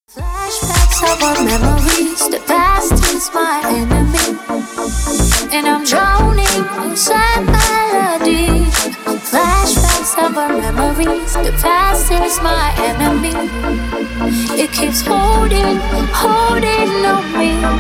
Flashbacks of our memories, the past is my enemy, and I'm drowning in sad melodies. Flashbacks of our memories, the past is my enemy. It keeps holding on me.